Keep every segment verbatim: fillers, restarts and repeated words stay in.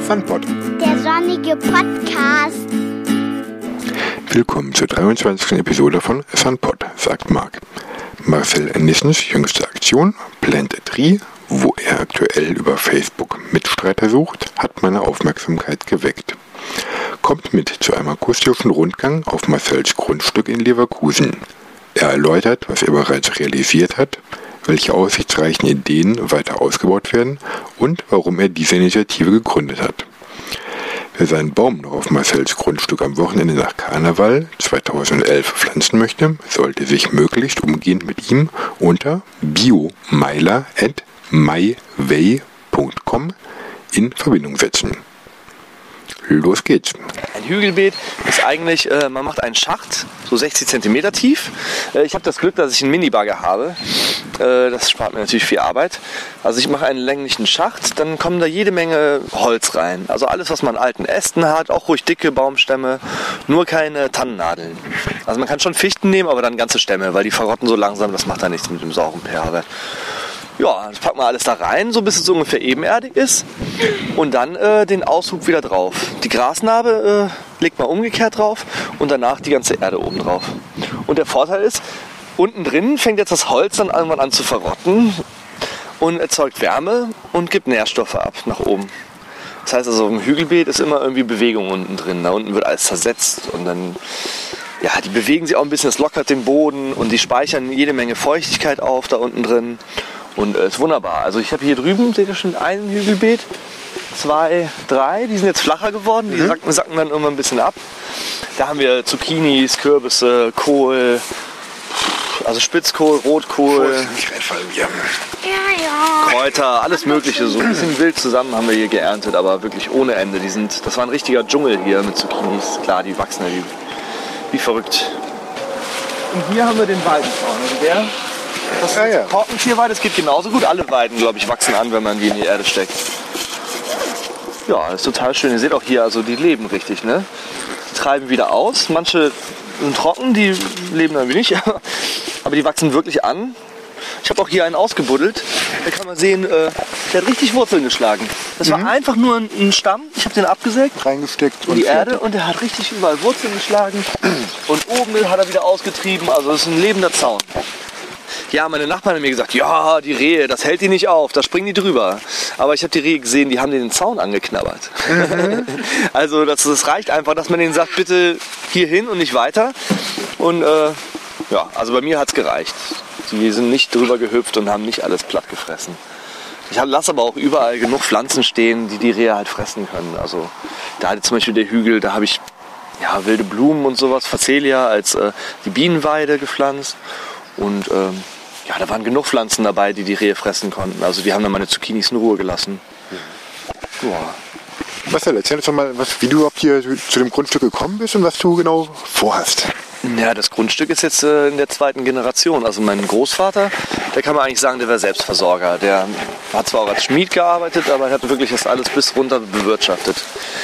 Funpod. Der sonnige Podcast. Willkommen zur dreiundzwanzigsten Episode von Funpod, sagt Marc. Marcel Nissens jüngste Aktion, Plant a Tree, wo er aktuell über Facebook Mitstreiter sucht, hat meine Aufmerksamkeit geweckt. Kommt mit zu einem akustischen Rundgang auf Marcels Grundstück in Leverkusen. Er erläutert, was er bereits realisiert hat, welche aussichtsreichen Ideen weiter ausgebaut werden und warum er diese Initiative gegründet hat. Wer seinen Baum noch auf Marcels Grundstück am Wochenende nach Karneval zweitausendelf pflanzen möchte, sollte sich möglichst umgehend mit ihm unter biomeiler at myway punkt com in Verbindung setzen. Los geht's. Ein Hügelbeet ist eigentlich, äh, man macht einen Schacht, so sechzig Zentimeter tief. Äh, ich habe das Glück, dass ich einen Minibagger habe. Äh, das spart mir natürlich viel Arbeit. Also ich mache einen länglichen Schacht, dann kommen da jede Menge Holz rein. Also alles, was man an alten Ästen hat, auch ruhig dicke Baumstämme, nur keine Tannennadeln. Also man kann schon Fichten nehmen, aber dann ganze Stämme, weil die verrotten so langsam, das macht da nichts mit dem sauren pH-Wert. Ja, das packen wir alles da rein, so bis es so ungefähr ebenerdig ist. Und dann äh, den Aushub wieder drauf. Die Grasnarbe äh, legt man umgekehrt drauf und danach die ganze Erde oben drauf. Und der Vorteil ist, unten drin fängt jetzt das Holz dann irgendwann an zu verrotten und erzeugt Wärme und gibt Nährstoffe ab nach oben. Das heißt also, im Hügelbeet ist immer irgendwie Bewegung unten drin. Da unten wird alles zersetzt und dann, ja, die bewegen sich auch ein bisschen, das lockert den Boden und die speichern jede Menge Feuchtigkeit auf da unten drin. Und es äh, ist wunderbar. Also ich habe hier drüben, seht ihr schon, ein Hügelbeet, zwei, drei, die sind jetzt flacher geworden, die mhm. sacken, sacken dann irgendwann ein bisschen ab. Da haben wir Zucchinis, Kürbisse, Kohl, also Spitzkohl, Rotkohl, Ja, ja. Kräuter, alles mögliche. So ein bisschen wild zusammen haben wir hier geerntet, aber wirklich ohne Ende. Die sind, das war ein richtiger Dschungel hier mit Zucchinis. Klar, die wachsen ja wie, wie verrückt. Und hier haben wir den Weidenzaun. Also der Das ist ja, ja. Korkenzieherweide, das geht genauso gut. Alle Weiden, glaube ich, wachsen an, wenn man die in die Erde steckt. Ja, das ist total schön. Ihr seht auch hier, also die leben richtig, ne? Die treiben wieder aus. Manche sind trocken, die leben irgendwie nicht. Aber die wachsen wirklich an. Ich habe auch hier einen ausgebuddelt. Da kann man sehen, äh, der hat richtig Wurzeln geschlagen. Das mhm. war einfach nur ein, ein Stamm. Ich habe den abgesägt, reingesteckt in die Erde und der hat richtig überall Wurzeln geschlagen. Und oben hat er wieder ausgetrieben. Also das ist ein lebender Zaun. Ja, meine Nachbarn haben mir gesagt, ja, die Rehe, das hält die nicht auf, da springen die drüber. Aber ich habe die Rehe gesehen, die haben den Zaun angeknabbert. Mhm. Also das, das reicht einfach, dass man denen sagt, bitte hier hin und nicht weiter. Und äh, ja, also bei mir hat es gereicht. Die sind nicht drüber gehüpft und haben nicht alles platt gefressen. Ich lasse aber auch überall genug Pflanzen stehen, die die Rehe halt fressen können. Also da hat zum Beispiel der Hügel, da habe ich ja, wilde Blumen und sowas, Phacelia als äh, die Bienenweide gepflanzt. Und ähm, ja, da waren genug Pflanzen dabei, die die Rehe fressen konnten. Also wir haben dann meine Zucchinis in Ruhe gelassen. Ja. Marcel, erzähl uns doch mal, was, wie du überhaupt hier zu dem Grundstück gekommen bist und was du genau vorhast. Ja, das Grundstück ist jetzt äh, in der zweiten Generation. Also mein Großvater, der kann man eigentlich sagen, der war Selbstversorger. Der hat zwar auch als Schmied gearbeitet, aber er hat wirklich das alles bis runter bewirtschaftet.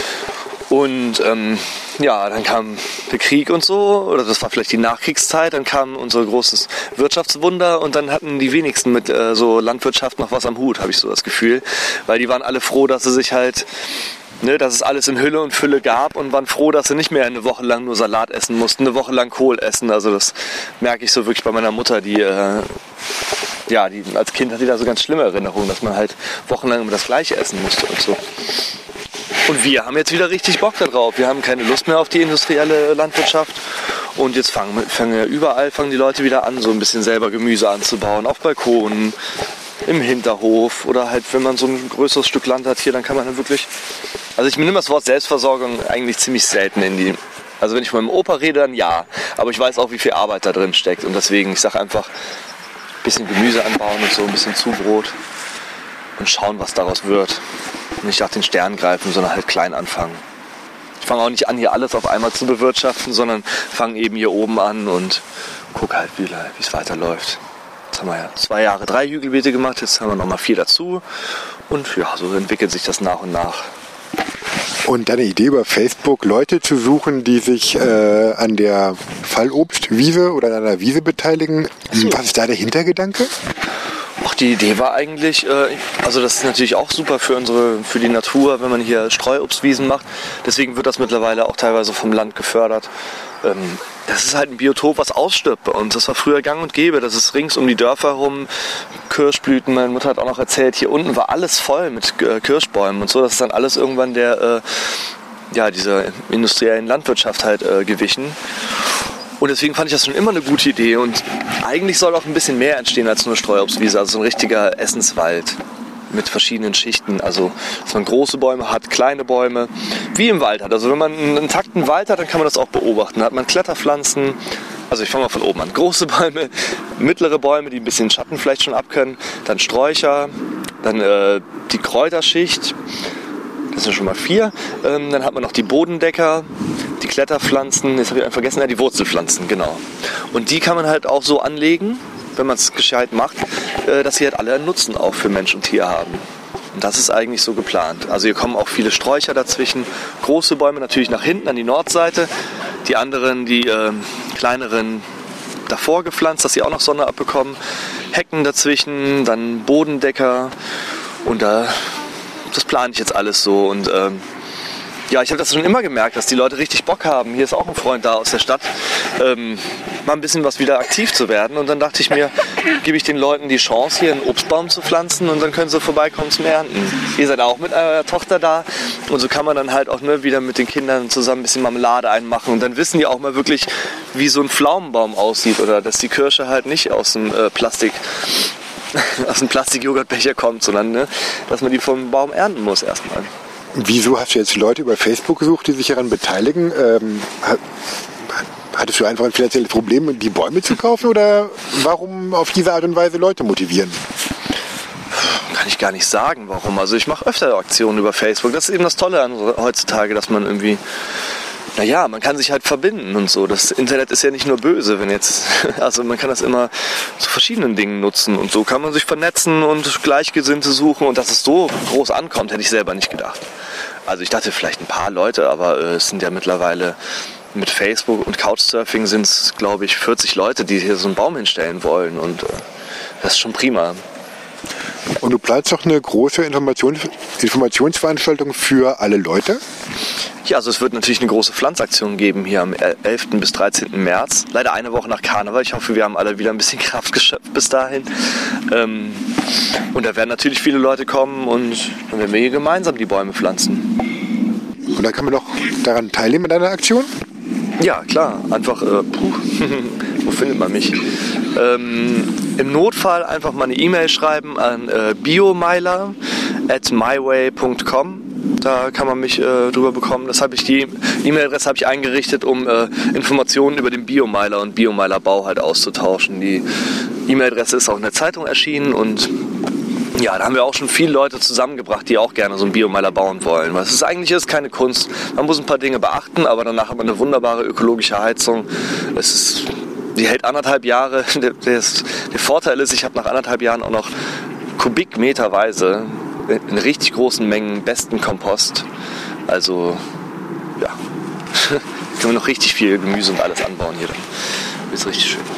Und ähm, ja, dann kam der Krieg und so, oder das war vielleicht die Nachkriegszeit, dann kam unser großes Wirtschaftswunder und dann hatten die wenigsten mit äh, so Landwirtschaft noch was am Hut, habe ich so das Gefühl. Weil die waren alle froh, dass sie sich halt, ne, dass es alles in Hülle und Fülle gab und waren froh, dass sie nicht mehr eine Woche lang nur Salat essen mussten, eine Woche lang Kohl essen. Also das merke ich so wirklich bei meiner Mutter, die... Äh, ja, die, als Kind hatte die da so ganz schlimme Erinnerungen, dass man halt wochenlang immer das Gleiche essen musste und so. Und wir haben jetzt wieder richtig Bock darauf. Wir haben keine Lust mehr auf die industrielle Landwirtschaft. Und jetzt fangen, fangen überall fangen die Leute wieder an, so ein bisschen selber Gemüse anzubauen. Auf Balkonen, im Hinterhof oder halt, wenn man so ein größeres Stück Land hat hier, dann kann man dann wirklich... Also ich nehme das Wort Selbstversorgung eigentlich ziemlich selten in die... Also wenn ich mit meinem Opa rede, dann ja. Aber ich weiß auch, wie viel Arbeit da drin steckt. Und deswegen, ich sage einfach, ein bisschen Gemüse anbauen und so, ein bisschen Zubrot. Und schauen, was daraus wird. Nicht nach den Sternen greifen, sondern halt klein anfangen. Ich fange auch nicht an, hier alles auf einmal zu bewirtschaften, sondern fange eben hier oben an und gucke halt, wie es weiterläuft. Jetzt haben wir ja zwei Jahre drei Hügelbeete gemacht, jetzt haben wir nochmal vier dazu. Und ja, so entwickelt sich das nach und nach. Und deine Idee über Facebook, Leute zu suchen, die sich äh, an der Fallobstwiese oder an einer Wiese beteiligen, so. Was ist da der Hintergedanke? Ach, die Idee war eigentlich, äh, also das ist natürlich auch super für unsere, für die Natur, wenn man hier Streuobstwiesen macht. Deswegen wird das mittlerweile auch teilweise vom Land gefördert. Ähm, das ist halt ein Biotop, was ausstirbt bei uns. Das war früher gang und gäbe. Das ist rings um die Dörfer herum Kirschblüten. Meine Mutter hat auch noch erzählt, hier unten war alles voll mit äh, Kirschbäumen und so. Das ist dann alles irgendwann der, äh, ja, dieser industriellen Landwirtschaft halt äh, gewichen. Und deswegen fand ich das schon immer eine gute Idee. Und eigentlich soll auch ein bisschen mehr entstehen als nur Streuobstwiese. Also so ein richtiger Essenswald mit verschiedenen Schichten. Also, dass man große Bäume hat, kleine Bäume, wie im Wald hat. Also wenn man einen intakten Wald hat, dann kann man das auch beobachten. Da hat man Kletterpflanzen. Also ich fange mal von oben an. Große Bäume, mittlere Bäume, die ein bisschen Schatten vielleicht schon abkönnen. Dann Sträucher, dann äh, die Kräuterschicht. Das sind schon mal vier. Ähm, dann hat man noch die Bodendecker, die Kletterpflanzen, jetzt habe ich einen vergessen, ja, die Wurzelpflanzen, genau. Und die kann man halt auch so anlegen, wenn man es gescheit macht, äh, dass sie halt alle einen Nutzen auch für Mensch und Tier haben. Und das ist eigentlich so geplant. Also hier kommen auch viele Sträucher dazwischen, große Bäume natürlich nach hinten an die Nordseite, die anderen, die äh, kleineren davor gepflanzt, dass sie auch noch Sonne abbekommen, Hecken dazwischen, dann Bodendecker und da... Das plane ich jetzt alles so und ähm, ja, ich habe das schon immer gemerkt, dass die Leute richtig Bock haben. Hier ist auch ein Freund da aus der Stadt, ähm, mal ein bisschen was wieder aktiv zu werden. Und dann dachte ich mir, gebe ich den Leuten die Chance, hier einen Obstbaum zu pflanzen und dann können sie vorbeikommen zum Ernten. Ihr seid auch mit eurer Tochter da und so kann man dann halt auch ne, wieder mit den Kindern zusammen ein bisschen Marmelade einmachen. Und dann wissen die auch mal wirklich, wie so ein Pflaumenbaum aussieht oder dass die Kirsche halt nicht aus dem äh, Plastik aus dem Plastik-Joghurtbecher kommt, sondern ne, dass man die vom Baum ernten muss erstmal. Wieso hast du jetzt Leute über Facebook gesucht, die sich daran beteiligen? Ähm, hattest du einfach ein finanzielles Problem, die Bäume zu kaufen oder warum auf diese Art und Weise Leute motivieren? Kann ich gar nicht sagen, warum. Also ich mache öfter Aktionen über Facebook. Das ist eben das Tolle an heutzutage, dass man irgendwie naja, man kann sich halt verbinden und so. Das Internet ist ja nicht nur böse, wenn jetzt, also man kann das immer zu verschiedenen Dingen nutzen und so kann man sich vernetzen und Gleichgesinnte suchen und dass es so groß ankommt, hätte ich selber nicht gedacht. Also ich dachte vielleicht ein paar Leute, aber äh, es sind ja mittlerweile mit Facebook und Couchsurfing sind es, glaube ich, vierzig Leute, die hier so einen Baum hinstellen wollen und äh, das ist schon prima. Und du planst doch eine große Informations Informationsveranstaltung für alle Leute? Ja, also es wird natürlich eine große Pflanzaktion geben hier am elften bis dreizehnten März. Leider eine Woche nach Karneval. Ich hoffe, wir haben alle wieder ein bisschen Kraft geschöpft bis dahin. Ähm, und da werden natürlich viele Leute kommen und dann werden wir hier gemeinsam die Bäume pflanzen. Und dann kann man doch daran teilnehmen an deiner Aktion? Ja, klar. Einfach, äh, puh, wo findet man mich? Ähm, Im Notfall einfach mal eine E-Mail schreiben an äh, biomeiler at myway punkt com. Da kann man mich äh, drüber bekommen. Das habe ich die E-Mail-Adresse habe ich eingerichtet, um äh, Informationen über den Biomeiler und Biomeilerbau halt auszutauschen. Die E-Mail-Adresse ist auch in der Zeitung erschienen und ja, da haben wir auch schon viele Leute zusammengebracht, die auch gerne so einen Biomeiler bauen wollen. Weil es ist eigentlich ist keine Kunst. Man muss ein paar Dinge beachten, aber danach hat man eine wunderbare ökologische Heizung. Es ist, die hält anderthalb Jahre. Der, der, ist, der Vorteil ist, ich habe nach anderthalb Jahren auch noch kubikmeterweise in richtig großen Mengen besten Kompost. Also, ja, können wir noch richtig viel Gemüse und alles anbauen hier. Dann ist richtig schön.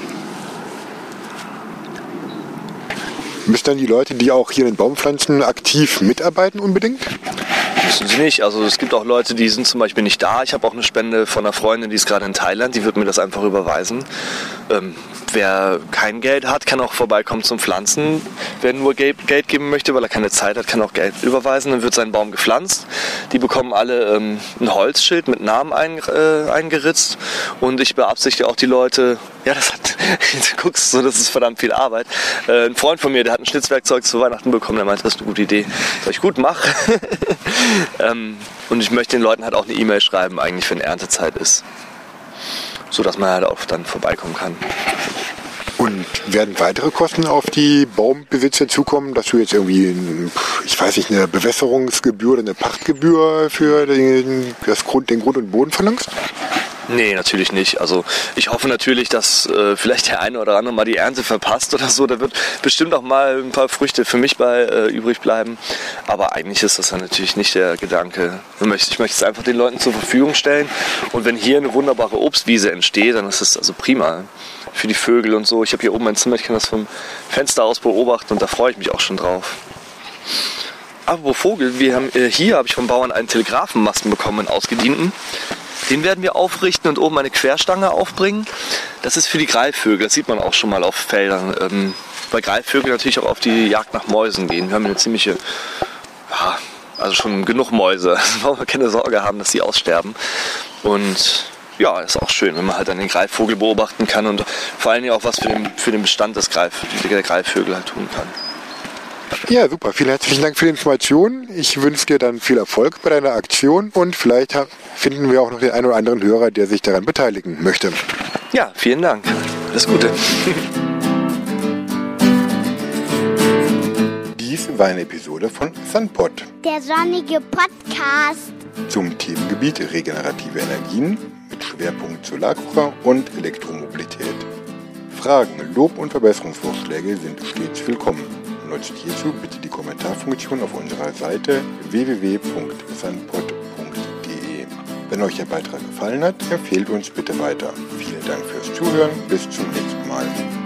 Müssen dann die Leute, die auch hier den Baum pflanzen, aktiv mitarbeiten unbedingt? Müssen sie nicht. Also es gibt auch Leute, die sind zum Beispiel nicht da. Ich habe auch eine Spende von einer Freundin, die ist gerade in Thailand. Die wird mir das einfach überweisen. Ähm, wer kein Geld hat, kann auch vorbeikommen zum Pflanzen. Wer nur Geld geben möchte, weil er keine Zeit hat, kann auch Geld überweisen. Dann wird sein Baum gepflanzt. Die bekommen alle ähm, ein Holzschild mit Namen ein, äh, eingeritzt. Und ich beabsichtige auch die Leute, ja, das hat, du guckst so, das ist verdammt viel Arbeit. Äh, ein Freund von mir, der hat ein Schnitzwerkzeug zu Weihnachten bekommen, der meinte, das ist eine gute Idee. Sag ich, gut, mach. ähm, und ich möchte den Leuten halt auch eine E-Mail schreiben, eigentlich, wenn Erntezeit ist. So dass man halt auch dann vorbeikommen kann. Und werden weitere Kosten auf die Baumbesitzer zukommen, dass du jetzt irgendwie, ich weiß nicht, eine Bewässerungsgebühr oder eine Pachtgebühr für den, das Grund, den Grund und Boden verlangst? Nee, natürlich nicht. Also ich hoffe natürlich, dass äh, vielleicht der eine oder andere mal die Ernte verpasst oder so. Da wird bestimmt auch mal ein paar Früchte für mich bei äh, übrig bleiben. Aber eigentlich ist das ja natürlich nicht der Gedanke. Ich möchte, ich möchte es einfach den Leuten zur Verfügung stellen. Und wenn hier eine wunderbare Obstwiese entsteht, dann ist es also prima. für die Vögel und so. Ich habe hier oben mein Zimmer, ich kann das vom Fenster aus beobachten und da freue ich mich auch schon drauf. Apropos Vogel, wir haben, äh, hier habe ich vom Bauern einen Telegrafenmasten bekommen, einen ausgedienten. Den werden wir aufrichten und oben eine Querstange aufbringen. Das ist für die Greifvögel, das sieht man auch schon mal auf Feldern. Ähm, weil Greifvögel natürlich auch auf die Jagd nach Mäusen gehen. Wir haben eine ziemliche, ja, also schon genug Mäuse. Da brauchen wir keine Sorge haben, dass die aussterben. Und ja, ist auch schön, wenn man halt dann den Greifvogel beobachten kann und vor allen Dingen auch was für den, für den Bestand des Greif, der Greifvögel halt tun kann. Ja, super. Vielen herzlichen Dank für die Informationen. Ich wünsche dir dann viel Erfolg bei deiner Aktion und vielleicht finden wir auch noch den einen oder anderen Hörer, der sich daran beteiligen möchte. Ja, vielen Dank. Alles Gute. Dies war eine Episode von Sunpod. Der sonnige Podcast. Zum Themengebiet regenerative Energien mit Schwerpunkt Solarkocher und Elektromobilität. Fragen, Lob und Verbesserungsvorschläge sind stets willkommen. Nutzt hierzu bitte die Kommentarfunktion auf unserer Seite w w w punkt sunpod punkt d e. Wenn euch der Beitrag gefallen hat, empfehlt uns bitte weiter. Vielen Dank fürs Zuhören. Bis zum nächsten Mal.